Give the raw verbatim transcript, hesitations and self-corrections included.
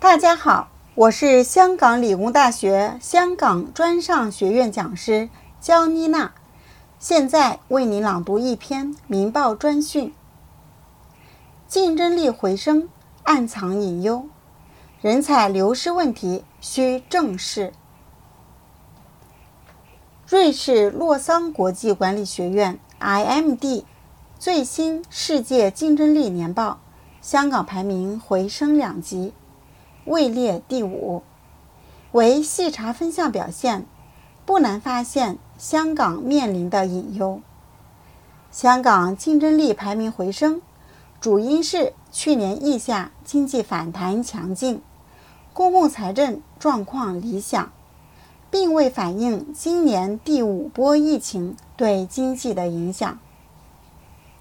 大家好，我是香港理工大学香港专上学院讲师焦妮娜，现在为您朗读一篇民报专讯。竞争力回升，暗藏隐忧，人才流失问题需正视。瑞士洛桑国际管理学院 I M D 最新世界竞争力年报，香港排名回升两级，位列第五。为细查分项表现，不难发现香港面临的隐忧。香港竞争力排名回升，主因是去年疫下经济反弹强劲，公共财政状况理想，并未反映今年第五波疫情对经济的影响。